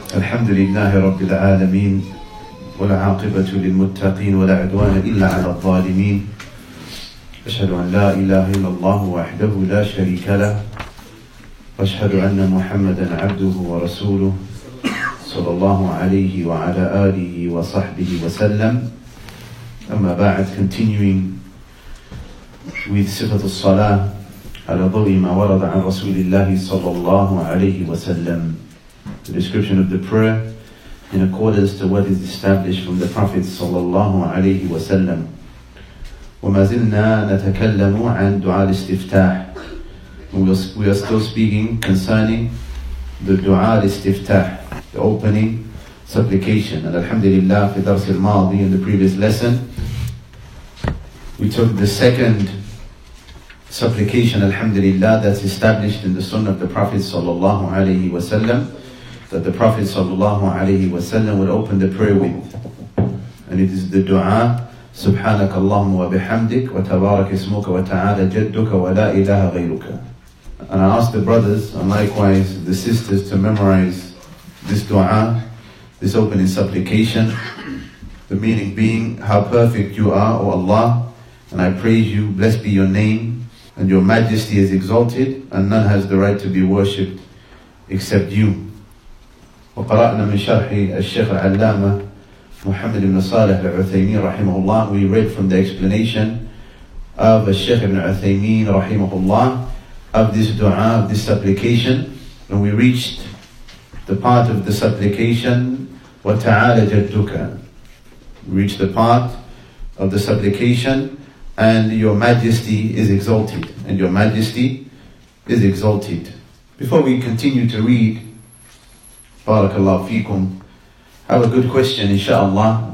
الحمد لله رب العالمين والعاقبة للمتقين ولا عدوان إلا على الظالمين أشهد أن لا إله إلا الله وحده لا شريك له وأشهد أن محمدا عبده ورسوله صلى الله عليه وعلى آله وصحبه وسلم. أما بعد, continuing with صفة الصلاة على ضوء ما ورد عن رسول الله صلى الله عليه وسلم, the description of the prayer in accordance to what is established from the Prophet صلى الله عليه وسلم. وما زلنا نتكلم عن دعاء الاستفتاح. We are still speaking concerning the دعاء الاستفتاح, the opening supplication. And alhamdulillah, في درس الماضي, in the previous lesson, we took the second supplication, alhamdulillah, that's established in the sunnah of the Prophet sallallahu alaihi wasallam, that the Prophet sallallahu alaihi wasallam would open the prayer with. And it is the dua, Subhanak Allahumma wa bihamdik wa tabarak ismuka wa ta'ala jadduka wa la ilaha ghayruka. And I asked the brothers and likewise the sisters to memorize this dua, this opening supplication, the meaning being, how perfect you are, O Allah, and I praise you, blessed be your name, and your majesty is exalted, and none has the right to be worshipped except you. وقرأنا من شرح الشيخ العلامة محمد بن صالح العثيمين رحمه الله. We read from the explanation of Shaykh ibn Uthaymin رحمه الله of this dua, of this supplication, and we reached the part of the supplication وَتَعَالَ جَدُّكَ. We reached the part of the supplication, and your majesty is exalted, and your majesty is exalted. Before we continue to read, barakallahu feekum, I have a good question inshaAllah,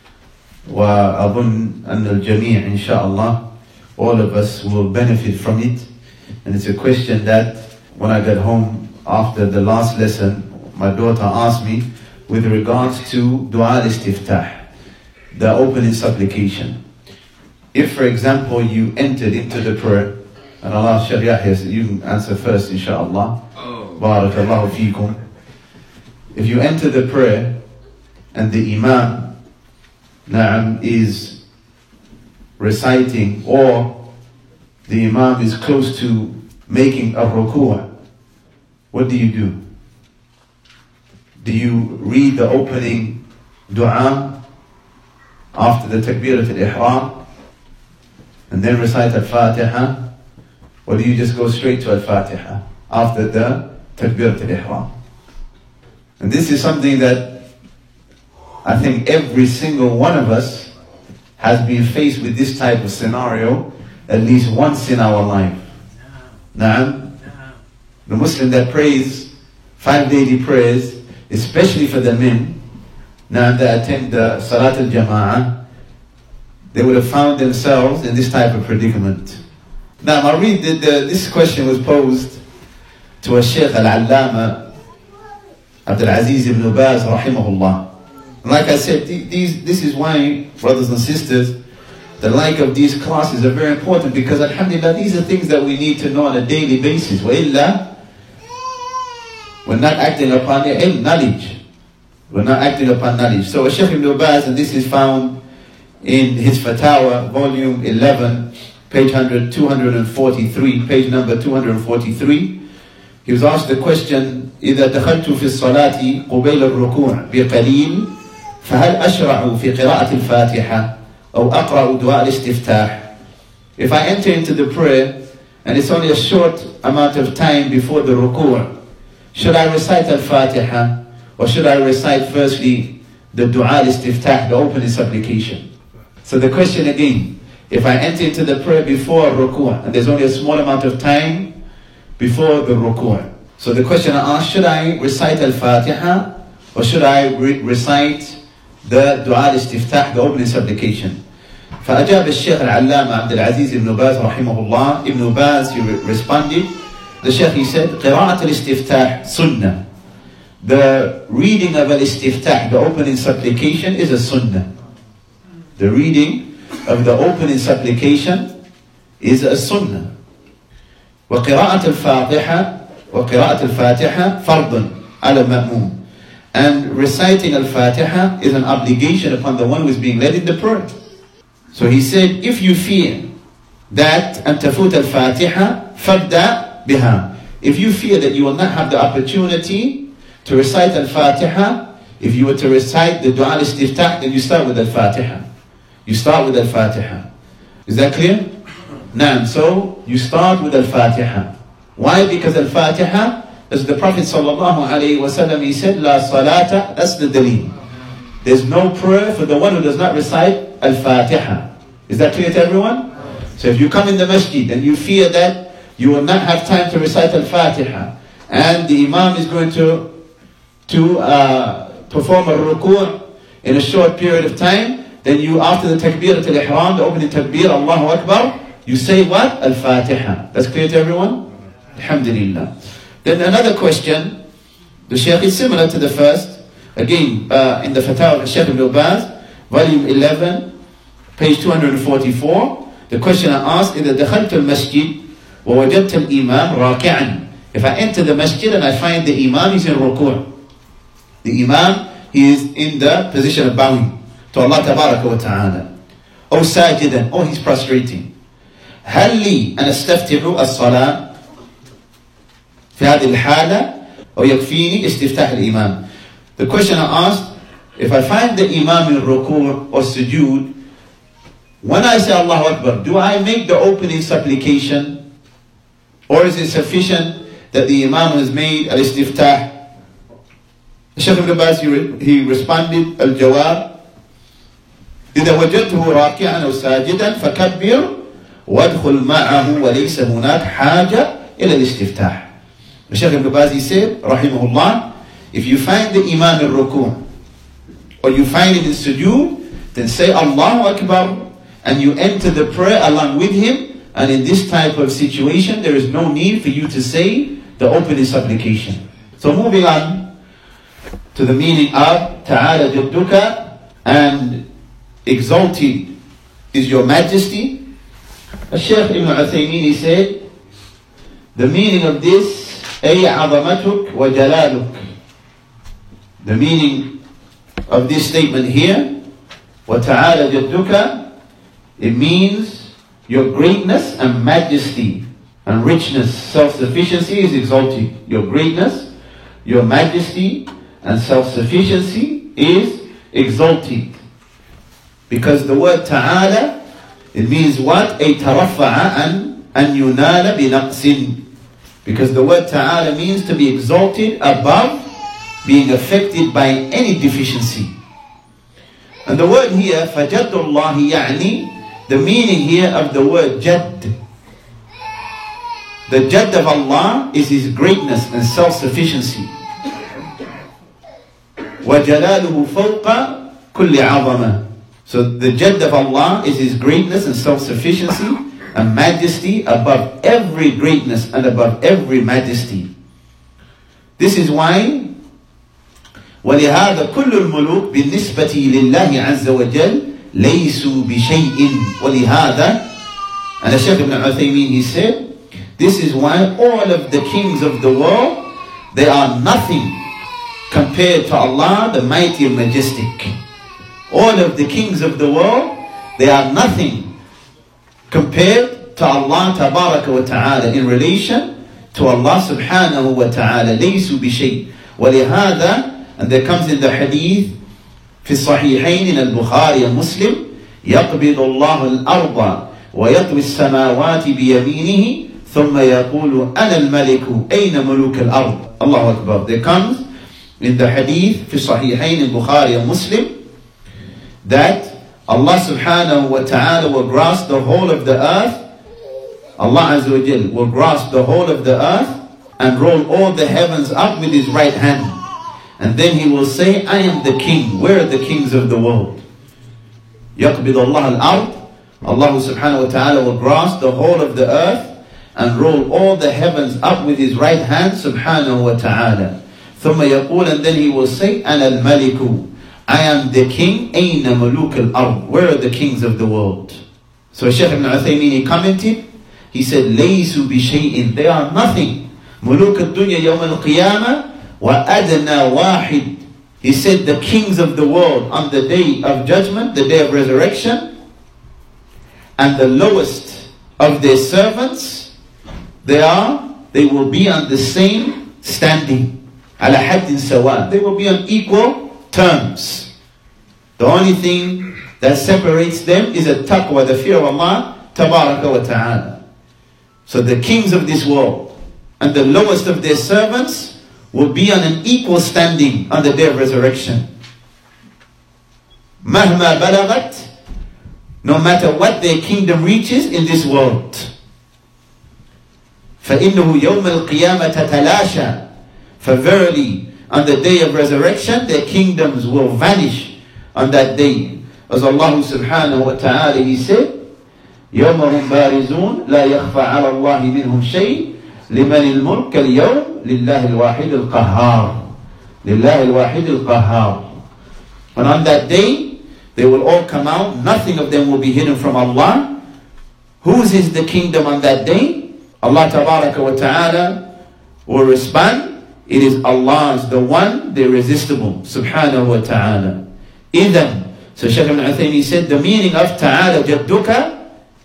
وأظن أن الجميع inshaAllah, all of us will benefit from it. And it's a question that when I got home after the last lesson, my daughter asked me with regards to dua al-istiftah, the opening supplication. If, for example, you entered into the prayer, and Allah Shaykh Yahya, you can answer first, inshaAllah. Barakallahu feekum. If you enter the prayer and the Imam is reciting, or the Imam is close to making a ruku', what do you do? Do you read the opening dua after the takbirat al-ihram and then recite al-Fatiha, or do you just go straight to al-Fatiha after the takbirat al-ihram? And this is something that I think every single one of us has been faced with this type of scenario at least once in our life. Na'am. The Muslim that prays 5 daily prayers, especially for the men, now that attend the Salat al-Jama'ah, they would have found themselves in this type of predicament. Now I read that this question was posed to a Shaykh al-Allama Abdul Aziz ibn Baz rahimahullah. And like I said, this is why, brothers and sisters, the like of these classes are very important, because alhamdulillah, these are things that we need to know on a daily basis. وَإِلَّا, we're not acting upon the knowledge. We're not acting upon knowledge. So Shaykh ibn Baz, and this is found in his Fatawa, volume 11, page 243, page number 243. He was asked the question, إِذَا دَخَلْتُ فِي الصَّلَاةِ قُبَيْلَ الرُّكُوعِ بِقَلِيلٍ فَهَلْ أَشْرَعُ فِي قِرَاءَةِ الْفَاتِحَةِ أَوْ أَقْرَأُ دُعَاءَ الْإِسْتِفْتَاحِ. If I enter into the prayer, and it's only a short amount of time before the ruku', should I recite al-Fatiha, or should I recite firstly the dua al-istiftah, the opening supplication? So the question again, if I enter into the prayer before ruku', and there's only a small amount of time before the ruku', so the question I asked, should I recite al-Fatiha, or should I recite the dua al-istiftah, the opening supplication? فأجاب الشيخ العلامة عبد العزيز ابن باز رحمه الله. Ibn Baz, he responded, the Shaykh, he said, قراءة الاستفتاح sunnah. The reading of al-istiftah, the opening supplication, is a sunnah. The reading of the opening supplication is a sunnah. وقراءة الفاتحة فرض على المأموم. And reciting Al-Fatiha is an obligation upon the one who is being led in the prayer. So he said, if you fear that أن تفوت الفاتحة فابدأ بها. If you fear that you will not have the opportunity to recite Al-Fatiha, if you were to recite the Dua al-Istiftah, then you start with Al-Fatiha. You start with Al-Fatiha. Is that clear? Now, so you start with Al-Fatiha. Why? Because Al-Fatiha, as the Prophet ﷺ, he said, La salata, that's the dalil. There's no prayer for the one who does not recite Al-Fatiha. Is that clear to everyone? So if you come in the masjid and you fear that you will not have time to recite Al-Fatiha, and the Imam is going to perform a ruku' in a short period of time, then you, after the Takbirat al-Ihram, the opening Takbir, Allahu Akbar, you say what? Al-Fatiha. That's clear to everyone? Alhamdulillah. Then another question, the Shaykh is similar to the first. Again, in the Fatawa of Shaykh Ibn Baz, volume 11, page 244, the questioner asked, إذا دخلت المسجد ووجدت الإمام راكعا. If I enter the masjid and I find the Imam is in ruku', the Imam, he is in the position of bowing to Allah Tabaraka wa Ta'ala, or sajidan, or he's prostrating. هل لي أن أستفتح الصلاة في هذه الحالة أو يكفيني استفتاح الإمام? The questioner asked, if I find the Imam in ruku' or sujood, when I say Allahu Akbar, do I make the opening supplication, or is it sufficient that the Imam has made al-istiftah? Shaykh Ibn Baz, he responded, al-jawab, إذا وجدته راكعا أو ساجدا فكبر وادخل معه وليس هناك حاجة إلى الاستفتاح. Shaykh Ibn Baz, he said, rahimahullah, if you find the Imam in ruku' or you find it in sujood, then say Allahu Akbar and you enter the prayer along with him. And in this type of situation, there is no need for you to say the opening supplication. So moving on to the meaning of Ta'ala Jadduka, and exalted is your majesty. Shaykh Ibn Uthaymeen, he said, the meaning of this, أي عظمتك وجلالك. The meaning of this statement here, وَتَعَالَ جَدُّكَ, it means your greatness and majesty and richness, self-sufficiency is exalted. Your greatness, your majesty and self-sufficiency is exalted. Because the word ta'ala, it means what? أي ترفع أن ينال بنقص. Because the word ta'ala means to be exalted above being affected by any deficiency. And the word here, فَجَدُّ اللَّهِ يعني, the meaning here of the word jadd. The jadd of Allah is His greatness and self-sufficiency. وَجَلَالُهُ فَوْقَ كُلِّ عَظَمَةٍ. So the jadd of Allah is His greatness and self-sufficiency and majesty above every greatness and above every majesty. This is why وَلِهَذَا كُلُّ الْمُلُوكِ بِالنِّسْبَةِ لِلَّهِ عَزَّ وَجَلَّ لَيْسُوا بِشَيْءٍ وَلِهَذَا. And Shaykh Ibn Uthaymeen, he said, this is why all of the kings of the world, they are nothing compared to Allah, the mighty and majestic. All of the kings of the world, they are nothing compared to Allah Tabaraka wa Ta'ala in relation to Allah Subhanahu wa Ta'ala. لَيْسُوا بِشَيْءٍ وَلِهَذَا. And there comes in the hadith في الصحيحين in al-Bukhari and Muslim, يقبض الله الأرض ويطوي السماوات بيمينه ثم يقول أنا الملك أين ملوك الأرض. Allahu Akbar. There comes in the hadith في الصحيحين in Bukhari and Muslim that Allah subhanahu wa ta'ala will grasp the whole of the earth. Allah Azza wa Jal will grasp the whole of the earth and roll all the heavens up with His right hand. And then He will say, I am the king. Where are the kings of the world? يَقْبِضُ اللَّهَ الْأَرْضِ. Allah subhanahu wa ta'ala will grasp the whole of the earth and roll all the heavens up with His right hand subhanahu wa ta'ala. ثُمَّ يَقول, and then He will say, أَنَا الْمَلِكُ. I am the king. أَيْنَ مُلُوكَ الْأَرْضِ. Where are the kings of the world? So Shaykh Ibn Uthaymeen, he commented, he said, لَيْسُوا بِشَيْءٍ. They are nothing. مُلُوكَ الدُّنْيَا يَوْمَ الْقِيَامَةِ وَأَدْنَى وَاحِدٍ He said the kings of the world on the day of judgment, the day of resurrection, and the lowest of their servants, they will be on the same standing. Ala haddin sawa. They will be on equal terms. The only thing that separates them is a taqwa, the fear of Allah tabaraka wa ta'ala. So the kings of this world and the lowest of their servants will be on an equal standing on the day of resurrection. Mahma balagat, no matter what their kingdom reaches in this world. فَإِنَّهُ يَوْمَ الْقِيَامَةَ تَتَلَاشَى. For verily, on the day of resurrection, their kingdoms will vanish on that day. As Allah subhanahu wa ta'ala, He said, يَوْمَ هُمْ بَارِزُونَ لَا يَخْفَى عَلَى اللَّهِ مِنْهُمْ شَيْءٍ لِمَنِ الْمُلْكَ الْيَوْمِ لِلَّهِ الْوَاحِدِ الْقَهَّارِ لِلَّهِ الْوَاحِدِ الْقَهَّارِ. And on that day, they will all come out. Nothing of them will be hidden from Allah. Whose is the kingdom on that day? Allah tabaraka wa ta'ala will respond, it is Allah's, the one, the irresistible, subhanahu wa ta'ala. Idhan, so Shaykh ibn Uthaymin said, the meaning of ta'ala jadduka,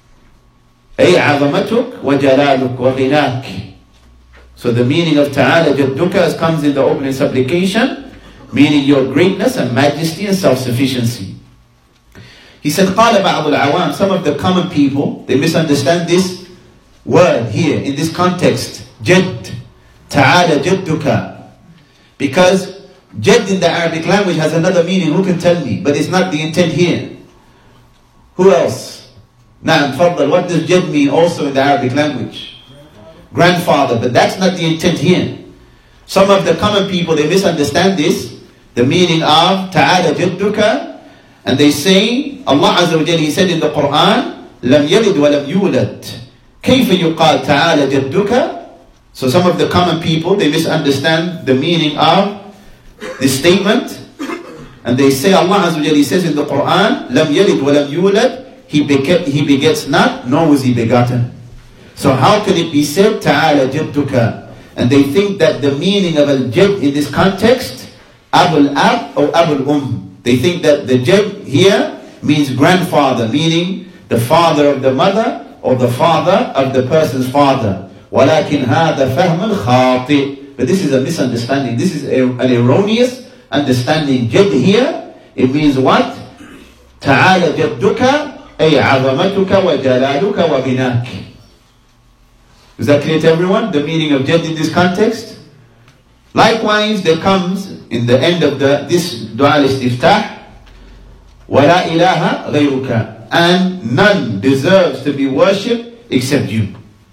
ay azamatuk wa jalaluk wa ghinak. So the meaning of ta'ala jadduka, as comes in the opening supplication, meaning your greatness and majesty and self-sufficiency. He said, قال بعض العوام, some of the common people, they misunderstand this word here in this context, Jadd, Ta'ala Jadduka, because Jadd in the Arabic language has another meaning. Who can tell me? But it's not the intent here. Who else? Na'am, Faddal, what does Jadd mean also in the Arabic language? Grandfather, but that's not the intent here. Some of the common people, they misunderstand this, the meaning of Ta'ala Jadduka, and they say, Allah Azza wa Jalla, He said in the Quran, لم يلد ولم يولد كيف يقال تعالى جدك. So some of the common people, they misunderstand the meaning of this statement, and they say Allah Azza wa Jalla, He says in the Quran, لم يلد ولم يولد, He begets not, nor was He begotten. So how can it be said تعالى جدك? And they think that the meaning of al-Jadd in this context, Abul Ab or Abul They think that the Jadd here means grandfather, meaning the father of the mother or the father of the person's father. وَلَكِنْ هَذَا فَهْمٌ خَاطِئ. But this is a misunderstanding. This is an erroneous understanding. Jadd here, it means what? تَعَالَ جَدُّكَ أي عَظَمَتُكَ وَجَلَالُكَ وَغِنَاكَ. Is that clear to everyone? The meaning of Jadd in this context? Likewise, there comes in the end of this dua al-istiftah, وَلَا إِلَهَ غَيْرُكَ, and none deserves to be worshipped except you.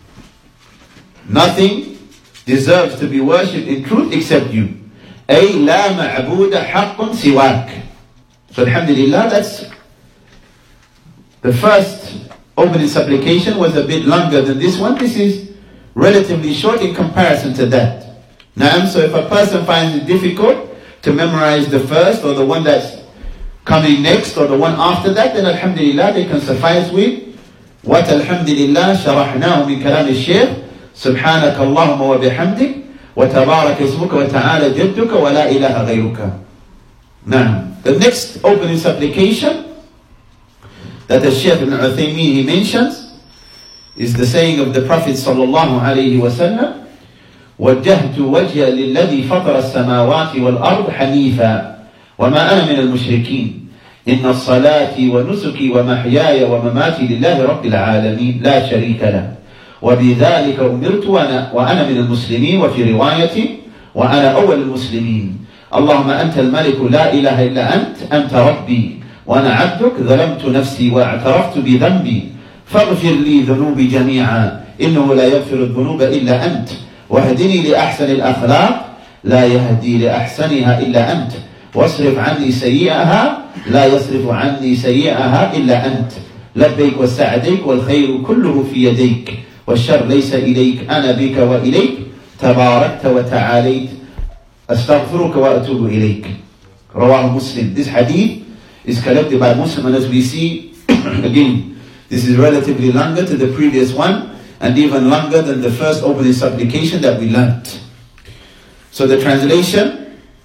Nothing deserves to be worshipped in truth except you. أي لَا مَعْبُودَ حَقٌّ سِوَاكَ. So alhamdulillah, that's the first opening supplication was a bit longer than this one. This is relatively short in comparison to that. Now, so if a person finds it difficult to memorize the first or the one that's coming next or the one after that, then alhamdulillah they can suffice with what alhamdulillah sharahnahu min kalam al-shaykh subhanaka Allahumma wa bihamdik wa tabarak ismuka wa ta'ala jadduka wa la ilaha ghayruka. Now, the next opening supplication that the Shaykh ibn Uthaymin he mentions is the saying of the Prophet sallallahu alayhi wa sallam, وجهت وجهي للذي فطر السماوات والأرض حنيفا وما أنا من المشركين إن الصلاة ونسكي ومحياي ومماتي لله رب العالمين لا شريك له وبذلك أمرت وأنا من المسلمين وفي رواية وأنا أول المسلمين اللهم أنت الملك لا إله إلا أنت ربي وأنا عبدك ظلمت نفسي واعترفت بذنبي فاغفر لي ذنوبي جميعا إنه لا يغفر الذنوب إلا أنت واهدني لأحسن الأخلاق لا يهدي لأحسنها إلا أنت واصرف عني سيئها لا يصرف عني سيئها إلا أنت لبيك وسعديك والخير كله في يديك والشر ليس إليك أنا بك وإليك تباركت وتعاليت أستغفرك وأتوب إليك. رواه Muslim. This hadith is collected by Muslim, and as we see again, this is relatively longer to the previous one and even longer than the first opening supplication that we learnt. So the translation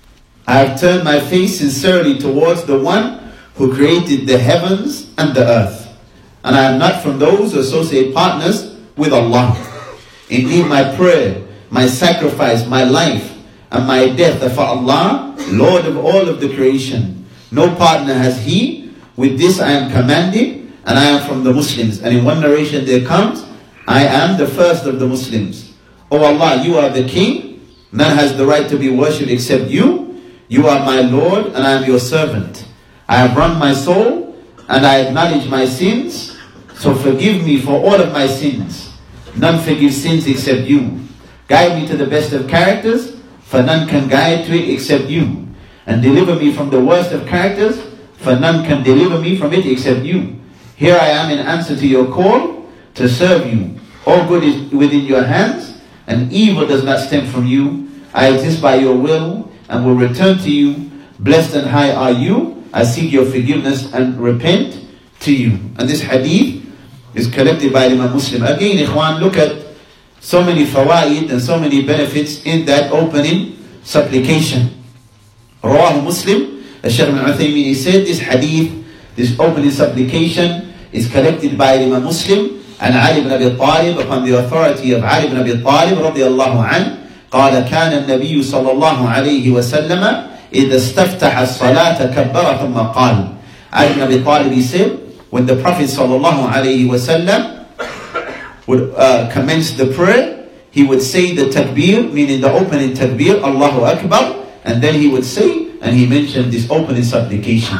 I have turned my face sincerely towards the one who created the heavens and the earth. And I am not from those who associate partners with Allah. Indeed, my prayer, my sacrifice, my life, and my death are for Allah, Lord of all of the creation. No partner has He. With this I am commanded, and I am from the Muslims. And in one narration there comes, I am the first of the Muslims. O Allah, you are the King. None has the right to be worshipped except you. You are my Lord, and I am your servant. I have wrung my soul, and I acknowledge my sins. So forgive me for all of my sins. None forgives sins except you. Guide me to the best of characters, for none can guide to it except you. And deliver me from the worst of characters, for none can deliver me from it except you. Here I am in answer to your call, to serve you. All good is within your hands, and evil does not stem from you. I exist by your will, and will return to you. Blessed and high are you. I seek your forgiveness and repent to you. And this hadith is collected by Imam Muslim. Again, ikhwan, look at so many fawaid and so many benefits in that opening supplication. Rawah Muslim, Shaykh ibn Uthaymeen, he said this hadith, this opening supplication is collected by Imam Muslim and Ali ibn Abi Talib upon the authority of Ali ibn Abi Talib radiyallahu anhu. قال كان النبي صلى الله عليه وسلم إذا استفتح الصلاة كبر ثم قال. Ali ibn Abi Talib, he said, when the Prophet sallallahu alaihi wasallam would commence the prayer, he would say the takbir, meaning the opening takbir, Allahu Akbar, and then he would say, and he mentioned this opening supplication.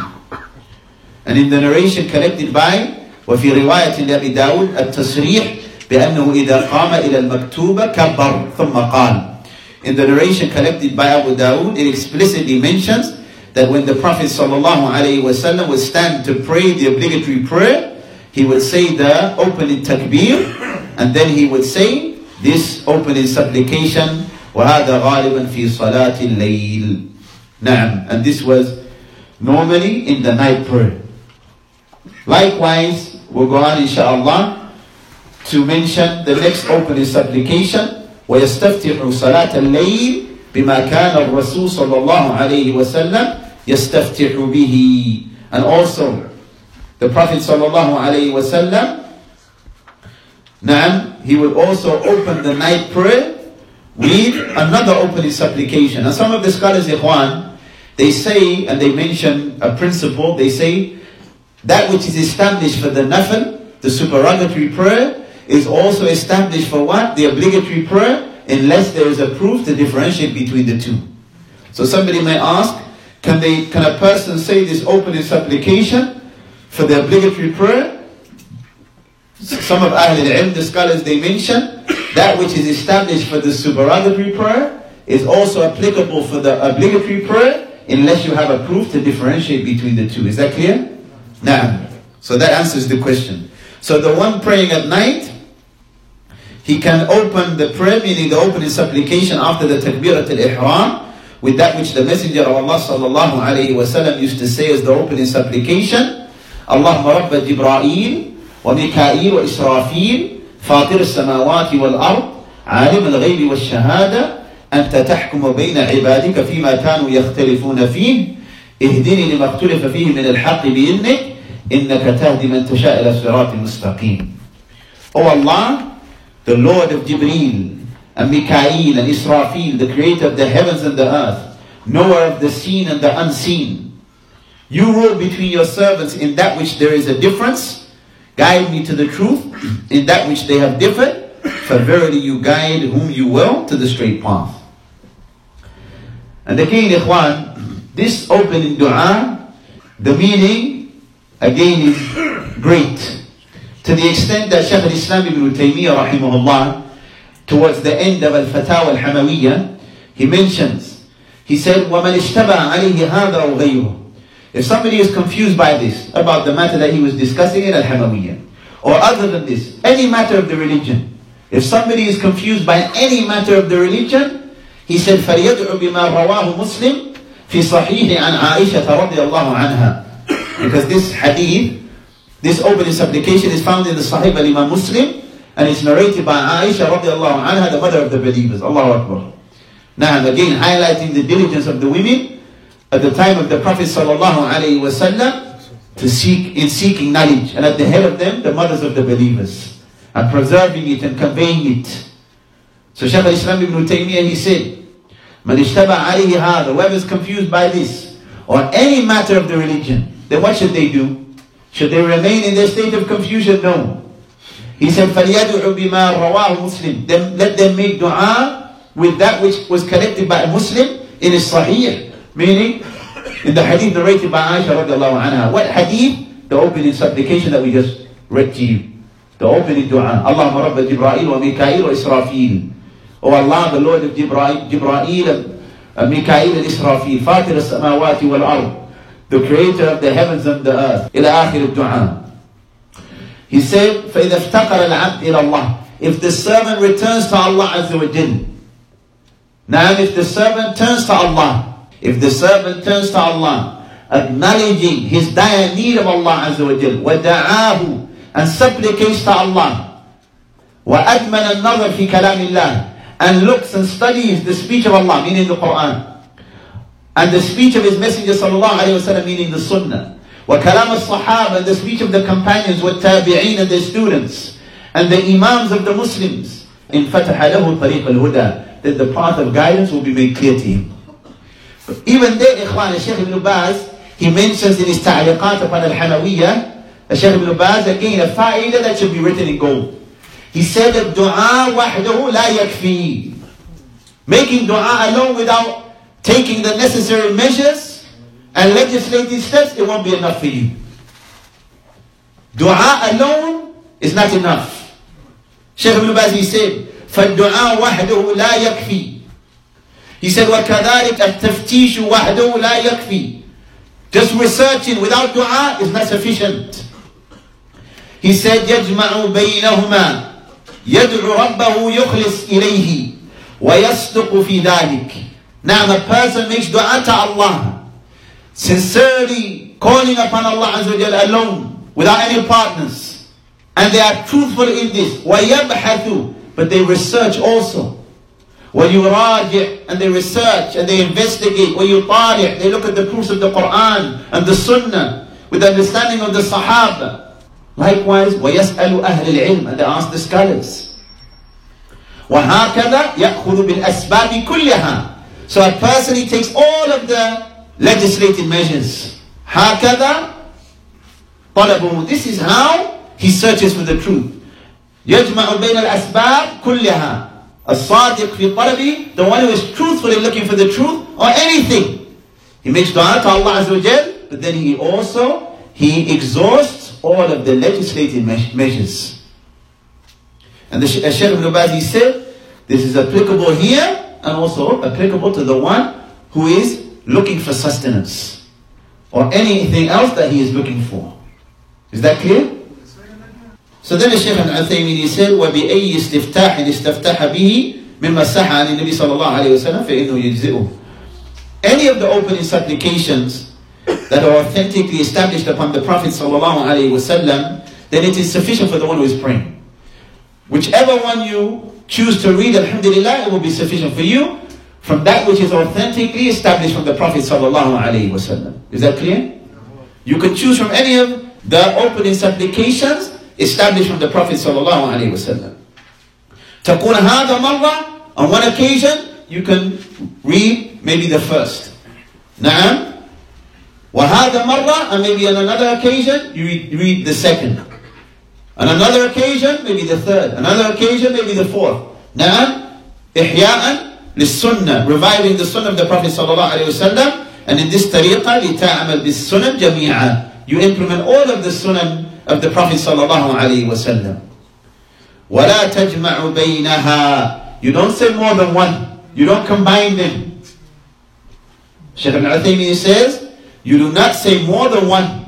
And in the narration collected by وفي رواية لأبي داود التصريح بأنه إذا قام إلى المكتوبة كبر ثم قال. In the narration collected by Abu Dawud, it explicitly mentions that when the Prophet ﷺ would stand to pray the obligatory prayer, he would say the opening takbir, and then he would say this opening supplication, وَهَذَا غَالِبًا فِي صَلَاةِ اللَّيْلِ. Naam. And this was normally in the night prayer. Likewise, we'll go on inshaAllah to mention the next opening supplication, وَيَسْتَفْتِحُ صَلَاةَ اللَّيْلِ بِمَا كَانَ الرَّسُولُ صَلَّى اللَّهُ عَلَيْهِ وَسَلَّمْ يَسْتَفْتِحُ بِهِ. And also, the Prophet sallallahu alayhi wa sallam, he will also open the night prayer with another opening supplication. And some of the scholars, ikhwan, they say, and they mention a principle, they say, that which is established for the nafil, the supererogatory prayer, is also established for what? The obligatory prayer, unless there is a proof to differentiate between the two. So somebody may ask, can a person say this opening supplication for the obligatory prayer? Some of Ahl al-Ilm, the scholars, they mention that which is established for the supererogatory prayer is also applicable for the obligatory prayer unless you have a proof to differentiate between the two. Is that clear? Nah. So that answers the question. So the one praying at night, he can open the prayer, meaning the opening supplication after the takbirat al-ihram, with that which the Messenger of Allah sallallahu alayhi wa sallam used to say as the opening supplication. Allahumma rabba Jibra'il wa Mika'il wa Israfil fatir as-samawati wal-ard alim al-ghaybi wal-shahada anta tahkumu bayna ibadika fima kanu yakhtalifuna fih ihdini lima ikhtalafa fihi min al-haqq bi'idhnik innaka tahdi man tasha' ila siratin mustaqim. O Allah, the Lord of Jibreel and Mika'il and Israfil, the creator of the heavens and the earth, knower of the seen and the unseen. You rule between your servants in that which there is a difference. Guide me to the truth in that which they have differed. For verily you guide whom you will to the straight path. And again, ikhwan, this opening dua, the meaning again is great. To the extent that Shaykh al-Islam ibn Taymiyyah rahimahullah, towards the end of Al-Fatawa al-Hamawiyya, he mentions, he said, وَمَنْ اشْتَبَعَ عَلَيْهِ هَذَا أَوْ غَيْرُهُ. If somebody is confused by this, about the matter that he was discussing in Al-Hamawiyya, or other than this, any matter of the religion, if somebody is confused by any matter of the religion, he said, فَلْيَدْعُ بِمَا رَوَاهُ مُسْلِمْ فِي صَحِيحِ عَنْ عَائِشَةَ رَضِيَ اللَّهُ عَنْهَا. Because this hadith, this opening supplication is found in the Sahih al-Imam Muslim, and it's narrated by Aisha radiallahu anha, the mother of the believers. Allahu Akbar. Now, again, highlighting the diligence of the women at the time of the Prophet sallallahu alaihi wasallam in seeking knowledge, and at the head of them the mothers of the believers, and preserving it and conveying it. So Shaykh al-Islam ibn Taymiyyah, he said, Man ishtaba alayhi hadha, whoever is confused by this or any matter of the religion, then what should they do? Should they remain in their state of confusion? No. He said, فَلْيَدْعُ بِمَا رَوَاهُ Muslim. Then let them make dua with that which was collected by a Muslim in his Sahih. Meaning, in the hadith narrated by Aisha radiallahu anha. What hadith? The opening supplication that we just read to you. The opening dua. Allahumma rabba Jibra'il wa Mikail wa Israfil. O Allah, the Lord of Jibra'il and Mikail and Israfil. Fatir as-samawati wal-ard. The creator of the heavens and the earth. Ila akhir al-dua. He said, فَإِذَا افْتَقَرَ الْعَبْدِ إِلَى اللَّهِ. If the servant returns to Allah Azza wa Jal. Now if the servant turns to Allah, acknowledging his dire need of Allah Azza wa Jal, وَدَعَاهُ, and supplicates to Allah, وَأَدْمَنَ النَّظَرْ فِي كَلَامِ اللَّهِ, and looks and studies the speech of Allah, meaning the Quran, and the speech of his Messenger sallallahu alayhi wa sallam, meaning the Sunnah, وَكَلَامَ الصَّحَابَ, and the speech of the companions, وَالتَّابِعِينَ, and their students, and the Imams of the Muslims, إِنْ فَتَحَ لَهُ طَرِيقَ الْهُدَى, that the path of guidance will be made clear to him. But even there, Ikhwan, Shaykh ibn Baz, he mentions in his ta'liqat upon al-Hamawiyya, Shaykh ibn Baz, again, a fa'idah that should be written in gold. He said that dua wahdahu la yakfi. Making dua alone without taking the necessary measures and legislative steps, it won't be enough for you. Dua alone is not enough. Shaykh ibn Baz, he said, فَالدُّعَاء وَحْدَهُ لَا يَكْفِي. He said, وَكَذَلِكَ التَّفْتِيشُ وَحْدَهُ لَا يَكْفِي. Just researching without dua is not sufficient. He said, يَجْمَعُ بَيْنَهُمَا يَدْعُ رَبَّهُ يُخْلِصْ إِلَيْهِ وَيَصْدُقُ فِي ذَلِكَ. Now a person makes dua to Allah, sincerely calling upon Allah Azza wa Jalla alone, without any partners, and they are truthful in this. وَيَبْحَثُ, but they research also. وَيُرَاجِعْ, and they research and they investigate. وَيُطَالِعْ, they look at the proofs of the Quran and the Sunnah with the understanding of the Sahaba. Likewise, وَيَسْأَلُ أَهْلِ الْعِلْمِ, and they ask the scholars. وَهَكَذَا يَأْخُذُ بِالْأَسْبَابِ كُلِّهَا. So a person, he takes all of the legislative measures. هَكَذَا طَلَبُهُ. This is how he searches for the truth. يجمع بين الأسباب كلها. الصادق في طلبه, the one who is truthfully looking for the truth or anything. He makes dua to Allah Azza wa Jal, but then he exhausts all of the legislative measures. And the Shaykh ibn Baz, he said, this is applicable here and also applicable to the one who is looking for sustenance or anything else that he is looking for. Is that clear? So then the Shaykh al-Uthaymin, he said, وَبِأَيِّ اسْتِفْتَاحٍ اسْتَفْتَحَ بِهِ مِمَّا صَحَّ عَنِ النَّبِي صلى الله عليه وسلم فَإِنَّهُ يَجْزِئُهُ. Any of the opening supplications that are authentically established upon the Prophet sallallahu alaihi wasallam, then it is sufficient for the one who is praying. Whichever one you choose to read, alhamdulillah, it will be sufficient for you from that which is authentically established from the Prophet sallallahu alaihi wasallam. Is that clear? You can choose from any of the opening supplications established from the Prophet sallallahu alaihi wasallam. تكون هذا مرة, on one occasion you can read maybe the first. نعم. وهذا مرة, and maybe on another occasion you read the second. On another occasion maybe the third. Another occasion maybe the fourth. نعم. إحياء للسنة, reviving the sunnah of the Prophet sallallahu alaihi wasallam. And in this tariqah لتعمل بالسنن جميعا, you implement all of the sunnah of the Prophet sallallahu alaihi wasallam. وَلَا تَجْمَعُ بَيْنَهَا. You don't say more than one. You don't combine them. Shaykh al-Uthaymin says, you do not say more than one.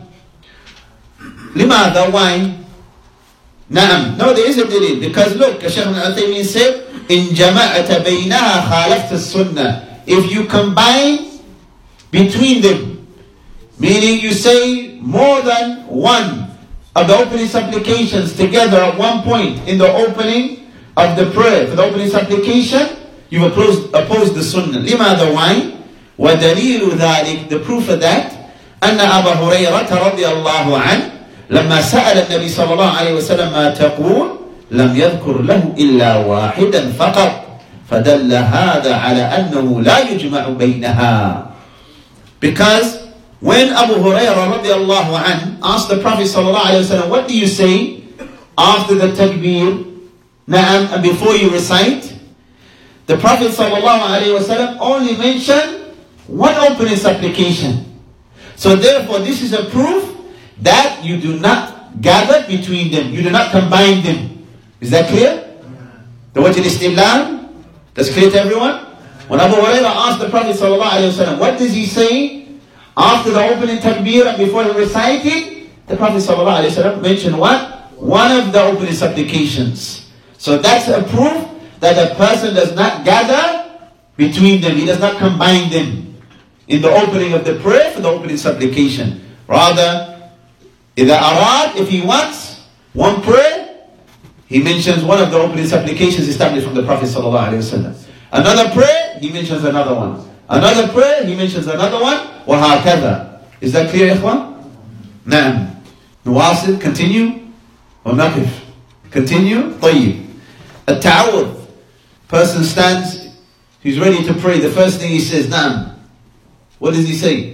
لماذا? Why? نعم. No, there is a delil. Because look, Shaykh al-Uthaymin said, إِن جَمَعَتَ بَيْنَهَا خَالَفْتَ السُّنَّةِ. If you combine between them, meaning you say more than one of the opening supplications together at one point in the opening of the prayer, for the opening supplication, you oppose the sunnah. لماذا? Why? وَدَلِيلُ ذَلك, the proof of that, أن أبا هريرة رضي الله عنه لما سأل النبي صلى الله عليه وسلم ما تقول لم يذكر له إلا واحدا فقط فدل هذا على أنه لا يجمع بينها. Because when Abu Hurairah رضي الله عنه asked the Prophet صلى الله عليه وسلم, what do you say after the takbir, na'am, and before you recite? The Prophet صلى الله عليه وسلم only mentioned one opening supplication. So therefore this is a proof that you do not gather between them, you do not combine them. Is that clear? The wajh al-istidlal? That's clear to everyone? When Abu Hurairah asked the Prophet ﷺ, what does he say after the opening takbir and before he recited? The Prophet ﷺ mentioned what? One of the opening supplications. So that's a proof that a person does not gather between them, he does not combine them in the opening of the prayer for the opening supplication. Rather, إذا أراد, if he wants one prayer, he mentions one of the opening supplications established from the Prophet ﷺ. Another prayer, he mentions another one. Another prayer, he mentions another one. وهكذا. Is that clear, إخوان? نعم. نواصل, continue. ونقف. Continue. طيب. التعوذ. Person stands, he's ready to pray. The first thing he says, نعم. What does he say?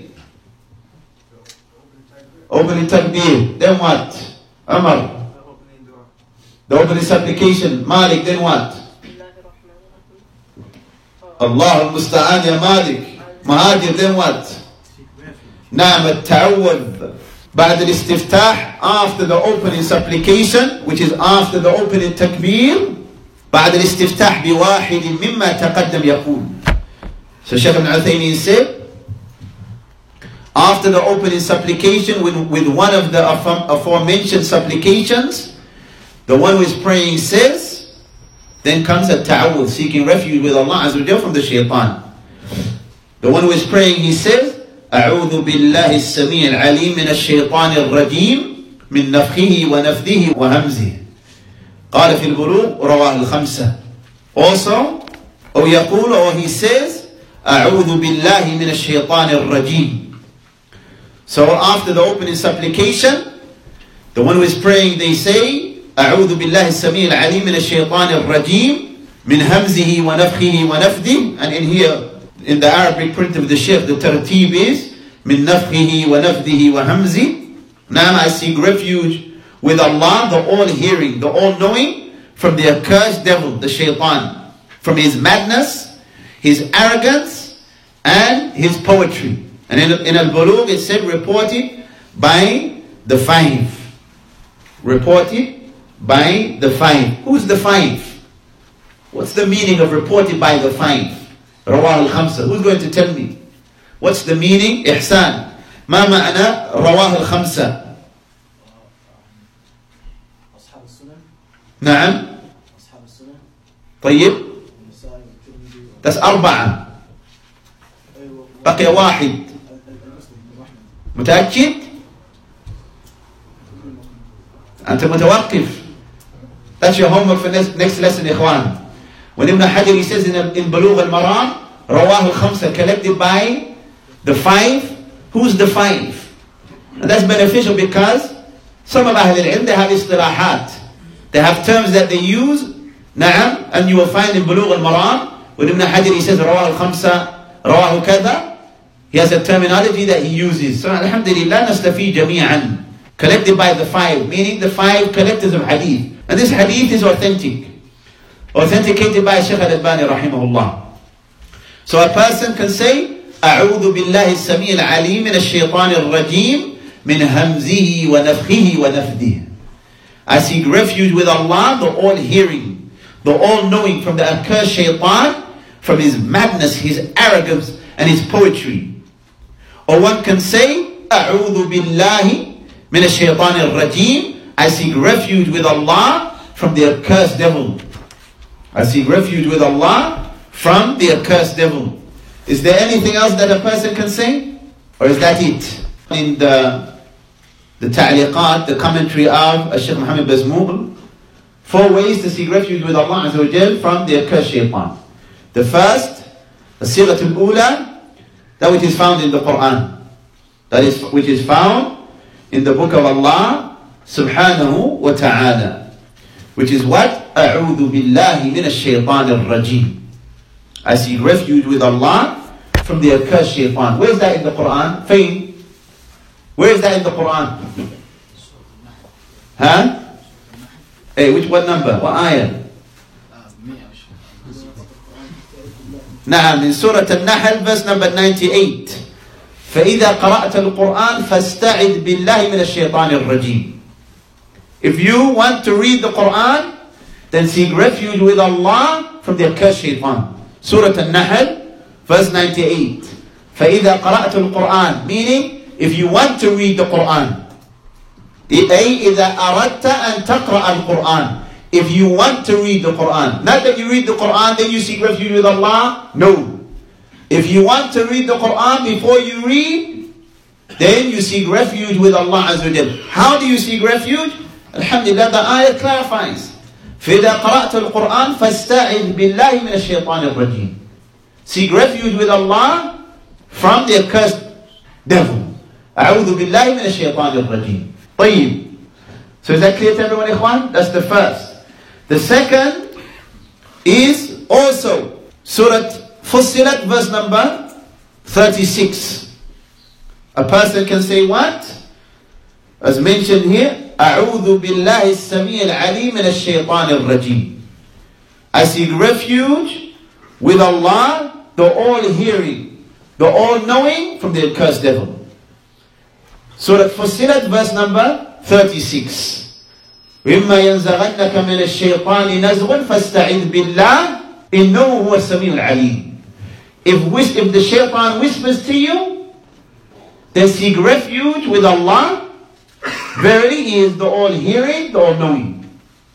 Opening takbir. Then what? Amar. The opening supplication. Malik. Then what? Allah al-Musta'an ya Malik. Mahajir. Then what? Naam al-Ta'awwadh. بعد الاستفتاح, after the opening supplication, which is after the opening takbir. بعد الاستفتاح بواحد مما تقدم يقول. So Shaykh Ibn Uthaymin said, after the opening supplication with one of the aforementioned supplications, the one who is praying says, then comes a ta'awudh, seeking refuge with Allah Azza wa Jalla from the shaitan. The one who is praying, he says, أعوذ بالله السميع العليم من الشيطان الرجيم من نفخه ونفثه وهمزه. قال في البلوغ رواه الخمسة. Also, or يقول, or he says, أعوذ بالله من الشيطان الرجيم. So after the opening supplication, the one who is praying, they say, أعوذ بالله السميع العليم من الشيطان الرجيم من همزه ونفخه ونفثه. And in here, in the Arabic print of the Shaykh, the tartib is من نفخه ونفثه وهمزه. Now I seek refuge with Allah, the all-hearing, the all-knowing, from the accursed devil, the shaitan, from his madness, his arrogance, and his poetry. And in Al-Bulugh it said reported by the five. Reported by the five. Who's the five? What's the meaning of reported by the five? Rawah al-Khamsa. Who's going to tell me? What's the meaning? Ihsan. ما معنى رواه الخمسة? نعم. طيب. That's أربعة. بقي واحد. متأكد؟ أنت متوقف. That's your homework for next lesson, إخوان. When Ibn Hajar, he says in Bulugh al-Maram, Rawah al-Khamsa, collected by the five. Who's the five? And that's beneficial because some of Ahl al-Ilm, they have istirahat. They have terms that they use. Na'am. And you will find in Bulugh al-Maram, when Ibn Hajar, he says Rawah al-Khamsa, Rawah al-Kada, he has a terminology that he uses. So alhamdulillah, nastafi jami'an. Collected by the five, meaning the five collectors of hadith. And this hadith is authentic. Authenticated by Shaykh al-Albani rahimahullah. So a person can say, أعوذ بالله السميع العليم من الشيطان الرجيم من همزه ونفخه ونفثه. I seek refuge with Allah, the all-hearing, the all-knowing, from the accursed shaitan, from his madness, his arrogance, and his poetry. Or one can say, أعوذ بالله من الشيطان الرجيم. I seek refuge with Allah from the accursed devil. I seek refuge with Allah from the accursed devil. Is there anything else that a person can say? Or is that it? In the ta'liqat, the commentary of Shaykh Muhammad Bazmul, 4 ways to seek refuge with Allah Azza wa Jal from the accursed shaitan. The first, الصيغة الأولى, That which is found in the Quran. That is which is found in the book of Allah subhanahu wa ta'ala. Which is what? أعوذ بالله من الشيطان الرجيم. I seek refuge with Allah from the accursed shaitan. Where is that in the Quran? Fain. Where is that in the Quran? Huh? Hey, what number? What ayah? نعم, in Surah Al-Nahl, verse number 98. فَإِذَا قَرَأْتَ الْقُرْآنَ فَاسْتَعِذْ بِاللَّهِ مِنَ الشَّيْطَانِ الرَّجِيمِ. If you want to read the Quran, then seek refuge with Allah from the accursed shaitan. Surah Al-Nahl, verse 98. فَإِذَا قَرَأْتَ الْقُرْآنَ, meaning, if you want to read the Quran. أي إذا أردت أن تقرأ القرآن. If you want to read the Quran. Not that you read the Quran, then you seek refuge with Allah. No. If you want to read the Quran before you read, then you seek refuge with Allah Azza wa Jal. How do you seek refuge? Alhamdulillah, the ayah clarifies. فَإِذَا قَرَأْتَ الْقُرْآنَ فَاسْتَعِذْ بِاللَّهِ مِنَ الشَّيْطَانِ الرَّجِيمِ. Seek refuge with Allah from the accursed devil. أعوذ بالله من الشيطان الرجيم. طيب. So is that clear to everyone, ikhwan? That's the first. The second is also Surah Fussilat, verse number 36. A person can say what? As mentioned here, أعوذ بالله السميع العليم من الشيطان الرجيم. I seek refuge with Allah, the all-hearing, the all-knowing, from the accursed devil. Surah Fussilat, verse number 36. وَإِمَّا يَنْزَغَنَّكَ مِنَ الشَّيْطَانِ نَزْغٌ فَاسْتَعِذْ بِاللَّهِ إِنَّهُ هُوَ السَّمِيعُ الْعَلِيمُ. If the shaitan whispers to you, then seek refuge with Allah. Verily, He is the all-hearing, the all-knowing.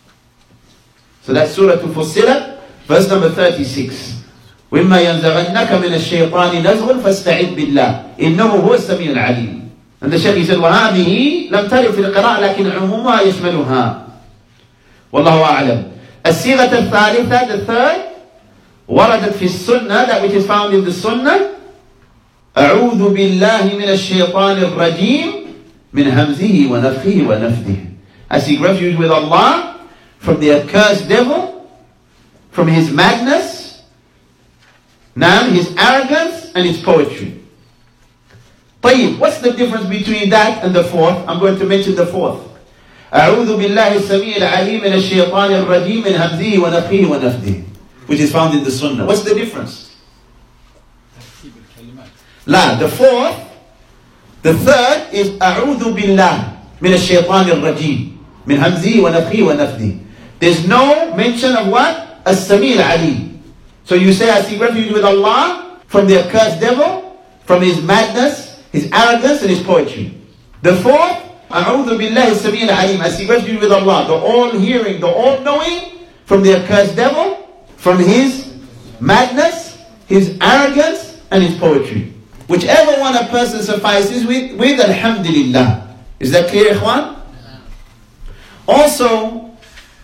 So that's Surah Fussilat, verse number 36. وَإِمَّا يَنْزَغَنَّكَ مِنَ الشَّيْطَانِ نَزْغٌ فَاسْتَعِذْ بِاللَّهِ إِنَّهُ هُوَ السَّمِيعُ الْعَلِيمُ. And the Shaykh said, وَهَذِهِ لَمْ تَرِدْ فِي الْقِرَاءَةِ لَكِنْ عُمُومَهَا يَشْمَلُهَا. وَاللَّهُ أَعْلَمُ. الصيغة الثالثة, the third, وردت في السنة, that which is found in the Sunnah. أعوذ بالله من الشيطان الرجيم من همزه ونفخه ونفثه. I seek refuge with Allah from the accursed devil, from his madness, now his arrogance and his poetry. طيب, what's the difference between that and the fourth? I'm going to mention the fourth. أعوذ بالله السميع العليم من الشيطان الرجيم من همزه ونفخه ونفثه, which is found in the Sunnah. What's the difference? لا, the fourth, the third is أعوذ بالله من الشيطان الرجيم من همزه ونفخه ونفثه. There's no mention of what? السميع العليم. So you say, I seek refuge with Allah from the accursed devil, from his madness, his arrogance and his poetry. The fourth, أعوذ بالله السميع العليم. I seek refuge with Allah, the all-hearing, the all-knowing, from the accursed devil, from his madness, his arrogance and his poetry. Whichever one a person suffices with alhamdulillah. Is that clear, ikhwan? Also,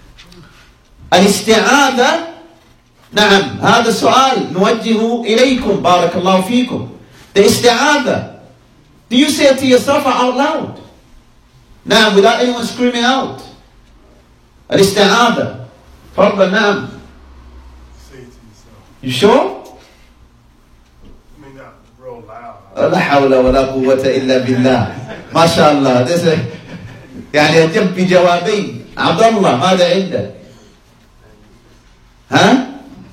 الاستعاذة. نعم, هذا السؤال نوجه إليكم بارك الله فيكم. The isti'adha. Do you say it to yourself or out loud? Now, without anyone screaming out. Al-isti'adha. Farda, naam. Say it to yourself. You sure? I mean, not real loud. لا حول ولا قوة إلا بالله. ما شاء الله. يعني أجب بجوابين. عبد الله, ماذا عندك؟ ها?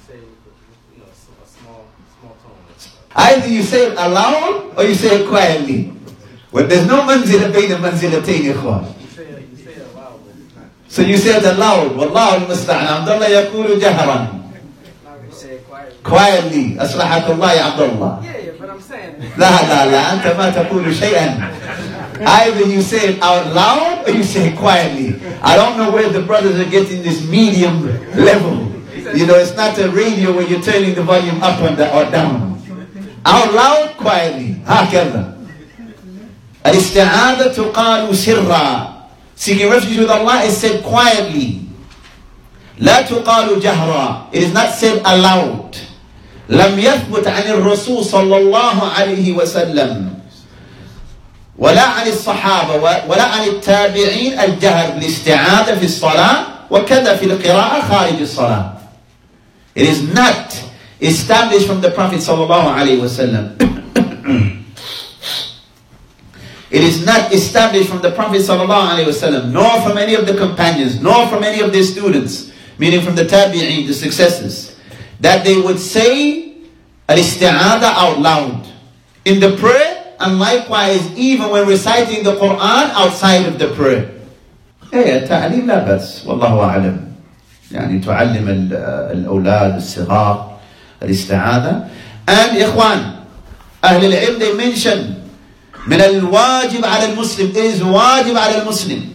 Either you say it aloud or you say it quietly. Well, there's no manzila bayna manzilatayn, ikhwan. You say it aloud. So you say it aloud. Wallahu al-musta'an. Abdullah yaqulu jahran. Now you say it quietly. Quietly. Aslahakallah ya Abdullah. Yeah, but I'm saying. لا أنت ما تقول شيئا. Either you say it out loud or you say it quietly. I don't know where the brothers are getting this medium level. You know, it's not a radio where you're turning the volume up or down. Out loud, quietly. هكذا. الاستعاذة تقال سرا. Seeking refuge with Allah is said quietly. لا تقال جهرا. It is not said aloud. لم يثبت عن الرسول صلى الله عليه وسلم ولا عن الصحابة ولا عن التابعين الجهر بالاستعاذة في الصلاة وكذا في القراءة خارج الصلاة. It is not established from the Prophet صلى الله عليه وسلم. It is not established from the Prophet صلى الله عليه وسلم, nor from any of the companions, nor from any of their students, meaning from the tabi'in, the successors, that they would say al-isti'adha out loud in the prayer, and likewise even when reciting the Quran outside of the prayer. تعليم لا بأس والله أعلم. يعني تعلم الأولاد الصغار الاستعاذة. And إخوان, أهل العلم, they mention من الواجب على المسلم, it is واجب على المسلم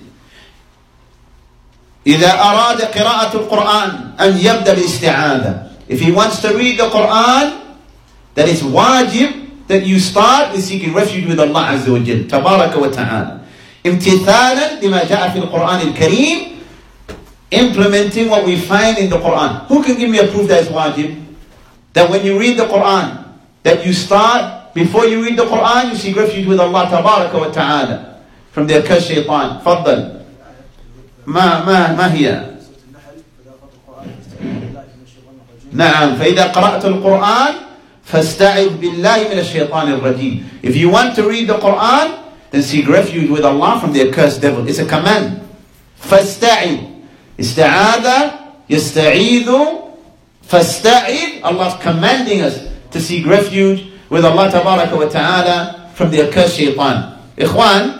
إذا أراد قراءة القرآن أن يبدأ بالاستعاذة. If he wants to read the Quran, that is wajib that you start with seeking refuge with Allah Azza wa Jal تبارك وتعالى امتثالا لما جاء في القرآن الكريم, implementing what we find in the Quran. Who can give me a proof that is wajib? That when you read the Quran, that you start, before you read the Quran, you seek refuge with Allah تبارك وتعالى from the accursed shaitan. فضل. ما هي؟ نعم. فإذا قرأت القرآن فاستعذ بالله من الشيطان الرجيم. If you want to read the Quran, then seek refuge with Allah from the accursed devil. It's a command. فاستعذ. استعاذ يستعيذ فاستعذ. Allah's commanding us to seek refuge with Allah تبارك وتعالى from the accursed shaitan. إخوان,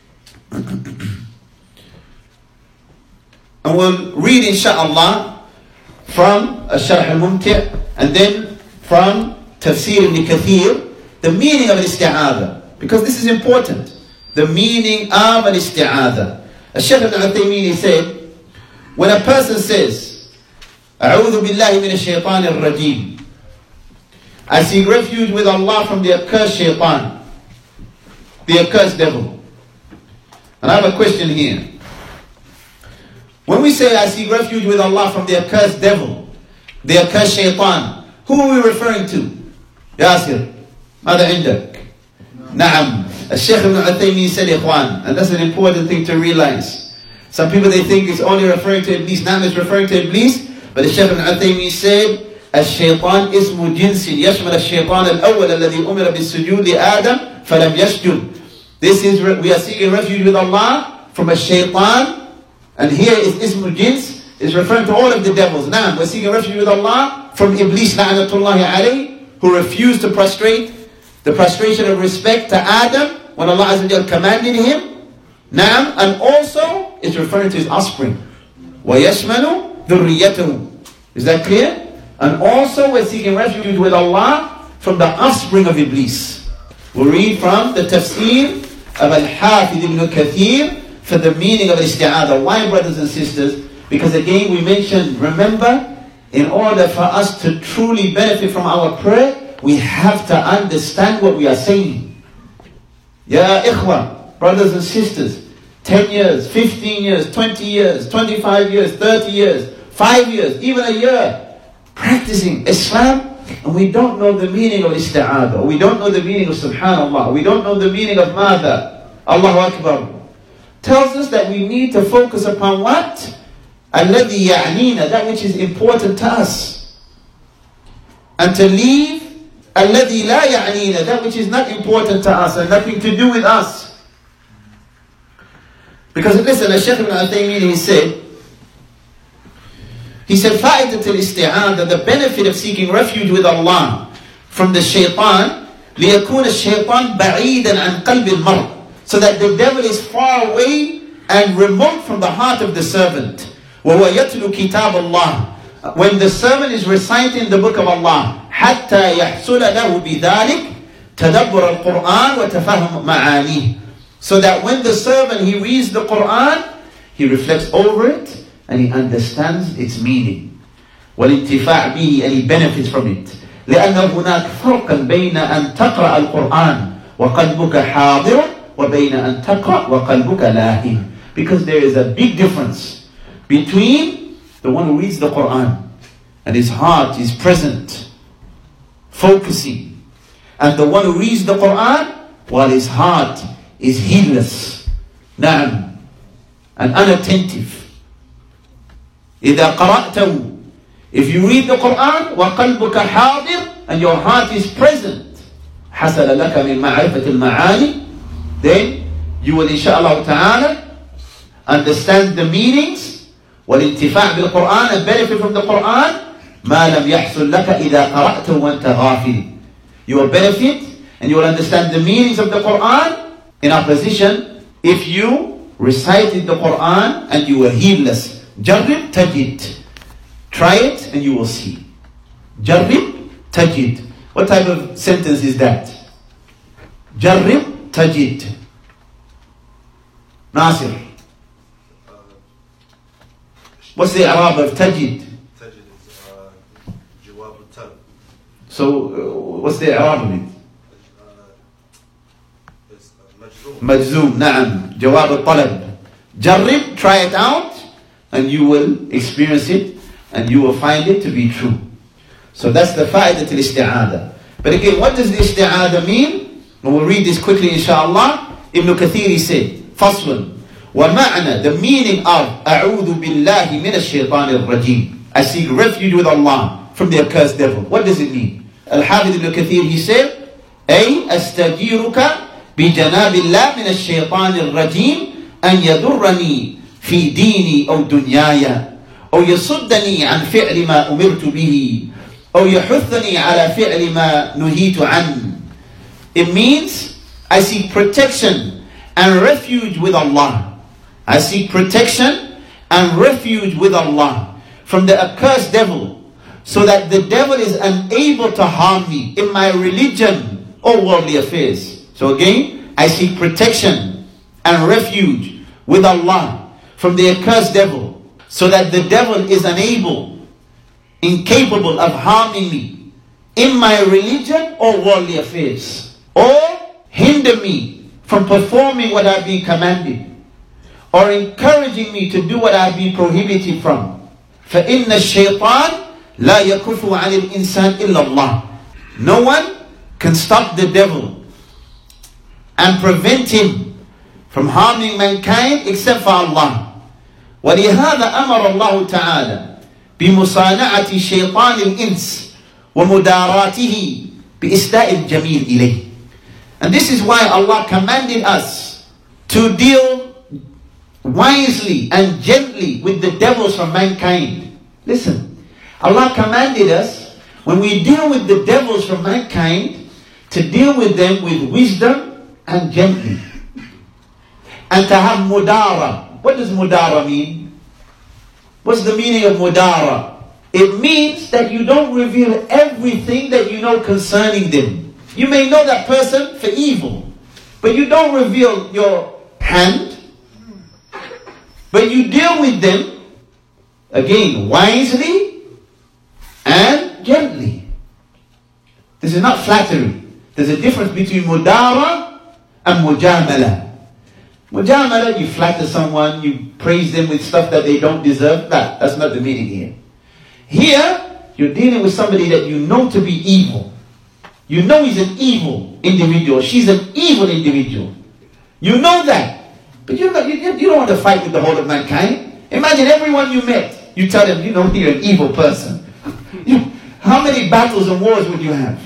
and we'll read inshaAllah from Al-Sharh Al-Mumti' and then from Tafsir Ibn Kathir the meaning of al-isti'adha, because this is important. The meaning of al-isti'adha. Al-Shaykh Ibn Uthaymeen said, when a person says أعوذ بالله من الشيطان الرجيم, I seek refuge with Allah from the accursed shaitan, the accursed devil. And I have a question here. When we say I seek refuge with Allah from the accursed devil, the accursed shaitan, who are we referring to? Yasir, ماذا عندك? نعم. الشيخ Ibn Uthaymeen said, إخوان, and that's an important thing to realize. Some people, they think it's only referring to Iblis. Now it's referring to Iblis, but the Shaykh Ibn Uthaymeen said الشيطان اسم جنس يشمل الشيطان الأول الذي أمر بالسجود لآدم فلم يسجد. This is, we are seeking refuge with Allah from a shaitan, and here is ism jins, is referring to all of the devils. Now we're seeking refuge with Allah from Iblis la'natullahi alayhi, who refused to prostrate, the prostration of respect to Adam when Allah Azza wa Jal commanded him. Naam, and also it's referring to his offspring. وَيَشْمَلُ ذُرِّيَّتَهُ. Is that clear? And also we're seeking refuge with Allah from the offspring of Iblis. We'll read from the tafsir of Al-Hafidh Ibn Kathir for the meaning of isti'adha. Why, brothers and sisters? Because again we mentioned, remember, in order for us to truly benefit from our prayer, we have to understand what we are saying. Ya ikhwa, brothers and sisters, 10 years, 15 years, 20 years, 25 years, 30 years, 5 years, even a year, practicing Islam, and we don't know the meaning of isti'adha, we don't know the meaning of subhanallah, we don't know the meaning of mada, Allahu Akbar, tells us that we need to focus upon what? Alladhi ya'nina, that which is important to us. And to leave alladhi la ya'nina, that which is not important to us and nothing to do with us. Because listen, Shaykh Ibn Uthaymeen, he said, فائدة الاستعاذة, the benefit of seeking refuge with Allah from the shaitan, ليكون الشيطان بعيدا عن قلب المرء, so that the devil is far away and remote from the heart of the servant. وهو يتلو كتاب الله, when the servant is reciting the book of Allah, حتى يحصل له بذلك تدبر القرآن وتفهم معانيه, so that when the servant, he reads the Quran, he reflects over it and he understands its meaning. والانتفاع به, and he benefits from it. لأن هناك فرقا بين أن تقرأ القرآن وقلبك حاضر وبين أن تقرأ وقلبك لاهٍ. Because there is a big difference between the one who reads the Quran and his heart is present focusing. And the one who reads the Quran, while his heart is heedless, na'am, and unattentive. إِذَا قَرَأْتَهُ, if you read the Quran, وَقَلْبُكَ حَاضِرٌ, and your heart is present, حَسَلَ لَكَ مِنْ مَعْرِفَةِ الْمَعَانِ, then you will inshaAllah ta'ala understand the meanings, وَالْإِنْتِفَاعِ بِالْقُرْآنِ, and benefit from the Quran, مَا لَمْ يَحْصُلْ لَكَ إِذَا قَرَأْتَهُ وَأَنْتَ غَافِلٌ. You will benefit and you will understand the meanings of the Quran in opposition if you recited the Quran and you were heedless. Jarrib tajid. Try it and you will see. Jarrib tajid. What type of sentence is that? Jarrib tajid. Nasir. What's the Arab of tajid? Tajid is jawab al-talab. So what's the Arab of it? It's majzoom. Majzoom, na'am. Jawab al-talab. Jarrib, try it out, and you will experience it, and you will find it to be true. So that's the fa'idat al-isti'adah. But again, what does the isti'adah mean? And we'll read this quickly, inshallah. Ibn Kathir said, Faslun, وَمَعْنَى, the meaning of أَعُوذُ بِاللَّهِ مِنَ الشَّيْطَانِ الرَّجِيمِ, I seek refuge with Allah from the accursed devil. What does it mean? Al-Hafidh Ibn Kathir, he said, أي أستجيرك بجناب الله من الشيطان الرجيم أن يضرني في ديني أو دنياي أو يصدني عن فعل ما أمرت به أو يحثني على فعل ما نهيت عنه. It means I seek protection and refuge with Allah. I seek protection and refuge with Allah from the accursed devil, so that the devil is unable to harm me in my religion or worldly affairs. So again, I seek protection and refuge with Allah from the accursed devil, so that the devil is unable, incapable of harming me in my religion or worldly affairs, or hinder me from performing what I've been commanded, or encouraging me to do what I've been prohibited from. فَإِنَّ الشَّيْطَانِ لَا يَكُفُ عَنِ الْإِنسَانِ إِلَّا اللَّهِ. No one can stop the devil and prevent him from harming mankind except for Allah. وَلِهَذَا أَمَرَ اللَّهُ تَعَالَى بِمُصَانَعَةِ شَيْطَانِ الْإِنسِ وَمُدَارَاتِهِ بِإِسْدَاءِ الْجَمِيلِ إِلَيْهِ. And this is why Allah commanded us to deal wisely and gently with the devils from mankind. Listen, Allah commanded us, when we deal with the devils from mankind, to deal with them with wisdom and gently, and to have mudara. What does mudara mean? What's the meaning of mudara? It means that you don't reveal everything that you know concerning them. You may know that person for evil, but you don't reveal your hand. But you deal with them, again, wisely and gently. This is not flattery. There's a difference between mudara and mujamala. Mujamala, you flatter someone, you praise them with stuff that they don't deserve. That's not the meaning here. Here, you're dealing with somebody that you know to be evil. You know he's an evil individual. She's an evil individual. You know that. But you don't want to fight with the whole of mankind. Imagine everyone you met, you tell them, you know, you're an evil person. How many battles and wars would you have?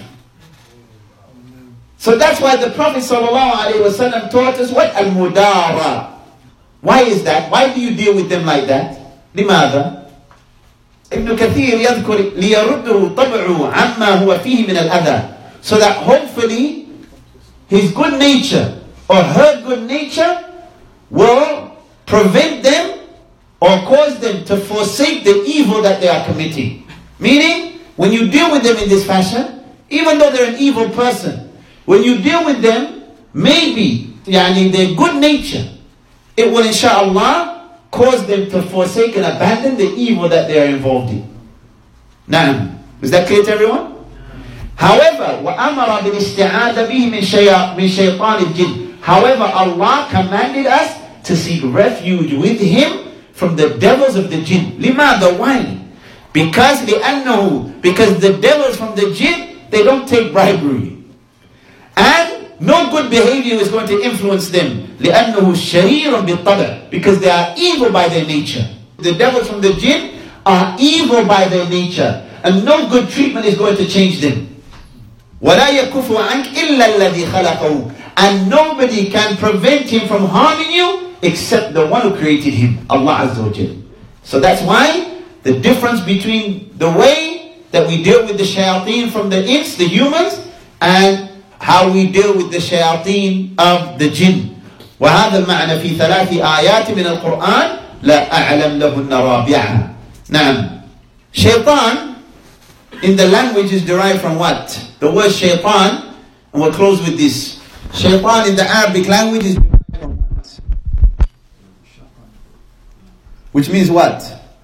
So that's why the Prophet ﷺ taught us what? Al-Mudara. Why is that? Why do you deal with them like that? لماذا? Ibn Kathir يذكر ليرده طبعه عما هو فيه من الأذى. So that hopefully his good nature or her good nature will prevent them or cause them to forsake the evil that they are committing. Meaning, when you deal with them in this fashion, even though they're an evil person, when you deal with them, maybe, their good nature, it will inshaAllah cause them to forsake and abandon the evil that they are involved in. Now, is that clear to everyone? However, وَأَمَرَ بِالْإِسْتِعَاذَ بِهِ مِنْ شَيْطَانِ الْجِنِّ. However, Allah commanded us to seek refuge with Him from the devils of the jinn. لماذا? Why? Because the devils from the jinn, they don't take bribery. And no good behavior is going to influence them. لأنه شرير بالطبع, because they are evil by their nature. The devils from the jinn are evil by their nature, and no good treatment is going to change them. وَلَا يَكُفُ عَنْكَ إِلَّا الَّذِي خَلَقَهُ, and nobody can prevent him from harming you except the one who created him, Allah Azza wa Jal. So that's why the difference between the way that we deal with the shayateen from the ins, the humans, and how we deal with the shayateen of the jinn. وهذا المعنى في 3 آيات من القرآن لا أعلم لهن رابعة. نعم. Shaitan in the language is derived from what? The word shaitan, and we'll close with this. Shaitan in the Arabic language is derived from what? Which means what?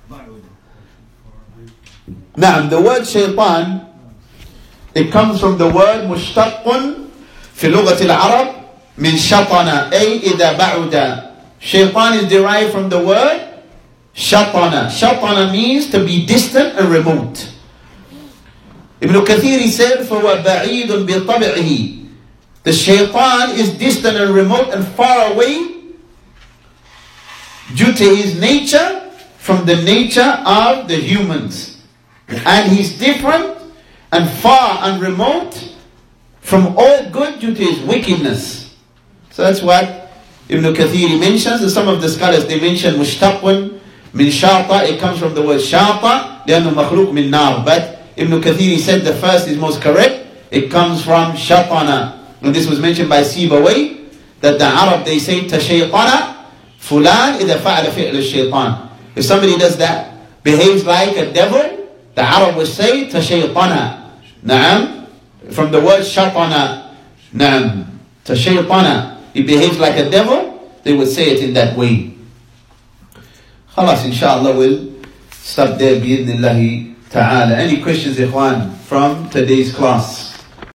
Naam, the word shaitan, it comes from the word مشتق في لغة العرب من شطنا, أي إذا بعد. Shaitan is derived from the word shatana. Shatana means to be distant and remote. Ibn Kathir said, فَهُوَ بَعِيدٌ بِطَبِعِهِ. The shaitan is distant and remote and far away due to his nature from the nature of the humans. And he's different and far and remote from all good due to his wickedness. So that's what Ibn Kathir mentions, and some of the scholars, they mention mushtaqun min shata. It comes from the word shata, لأنه مخلوق من نار. But Ibn Kathir said the first is most correct. It comes from shatana. And this was mentioned by Sibawayh, that the Arab, they say tashaytana fulan إذا فعل فعل الشيطان. If somebody does that, behaves like a devil, the Arab will say tashaytana. Naam, from the word shatana. Naam, tashaytana. He behaves like a devil, they would say it in that way. Khalas, inshallah, we'll stop there, bi'idhnillahi ta'ala. Any questions, ikhwan, from today's class?